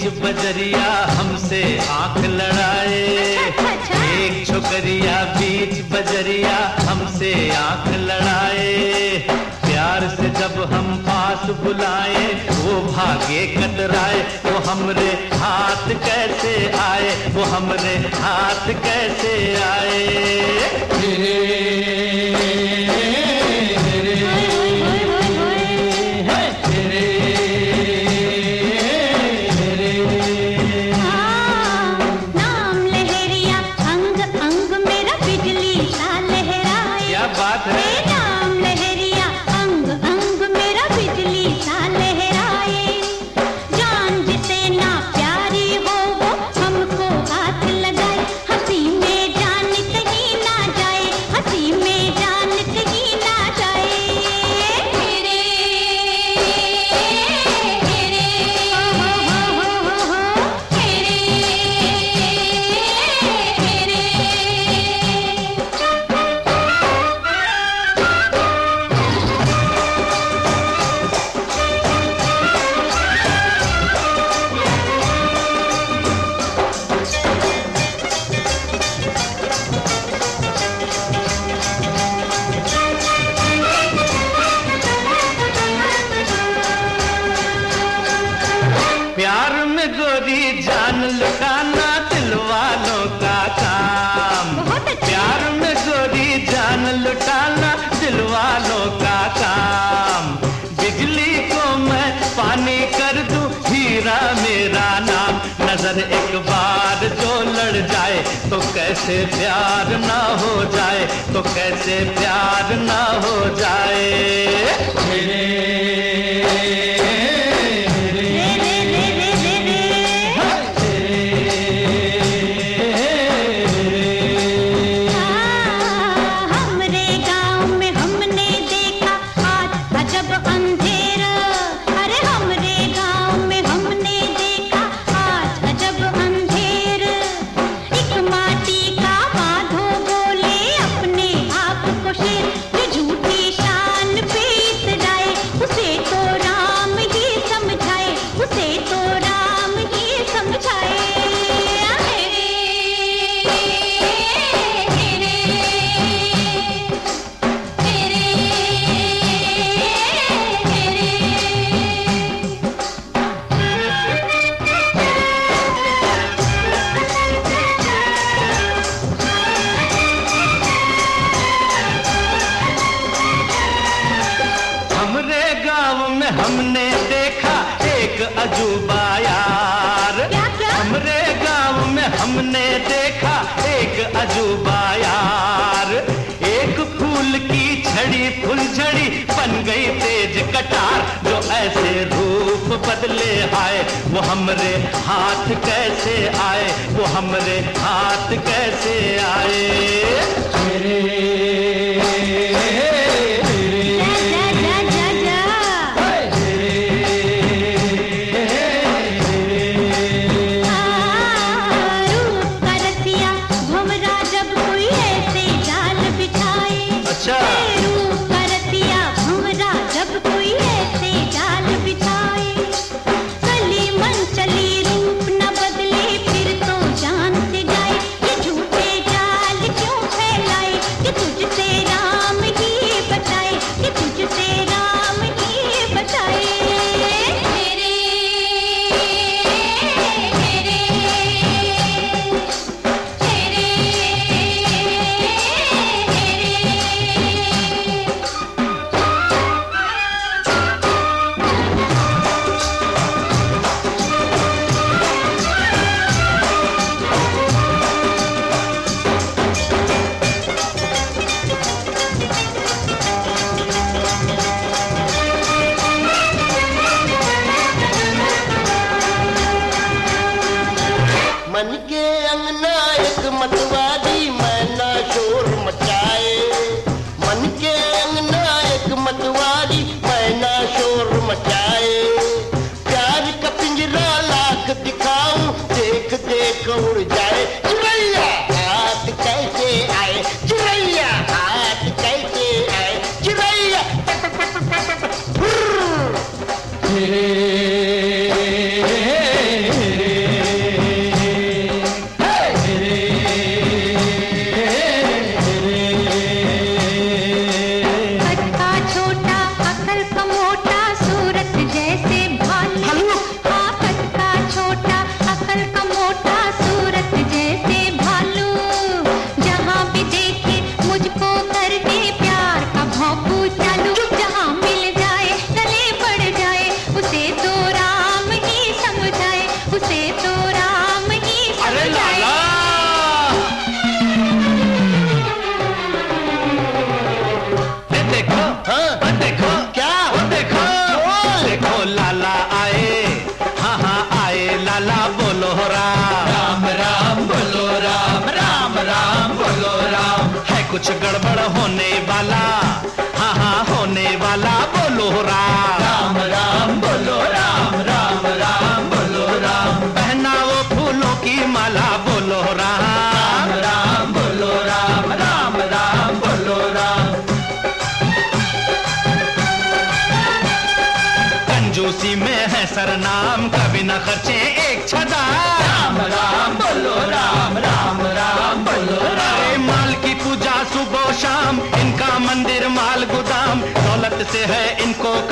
बजरिया हमसे आंख लड़ाए। एक छोकरिया बीच बजरिया हमसे आंख लड़ाए। प्यार से जब हम पास बुलाए वो भागे कतराए। वो हमरे हाथ कैसे आए, वो हमरे हाथ कैसे आए। बात है नाम लहरिया अंग अंग मेरा बिजली सा लहराए। जान जिसे ना प्यारी हो वो हमको हाथ लगाए। हंसी में जान कहीं ना जाए, हंसी में जान कहीं ना जाए। प्यार में गोरी जान लुटाना दिल वालों का काम। प्यार में गोरी जान लुटाना दिल वालों का काम। बिजली को मैं पानी कर दूं हीरा मेरा नाम। नजर एक बार जो लड़ जाए तो कैसे प्यार ना हो जाए, तो कैसे प्यार ना हो जाए। हमने देखा एक अजूबा यार। हमरे गांव में हमने देखा एक अजूबा यार। एक फूल की छड़ी फुलझड़ी बन गई तेज कटार। जो ऐसे रूप बदले आए वो हमरे हाथ कैसे आए, वो हमरे हाथ कैसे आए। मन के अंगना एक मतवादी मैना शोर मचाए। मन के अंगना एक मतवादी मैना शोर मचाए। प्यार का पिंजरा लाख दिखाऊं देख देख उड़ जाए। चुरैया हाथ कैसे आए, चुरैया हाथ कैसे आए, चुरैया हे कंजूसी में है सरनाम, कभी न खर्चे एक छदा। राम राम बोलो राम, राम राम बोलो राम। अरे माल की पूजा सुबह शाम, इनका मंदिर माल गोदाम, दौलत से है इनको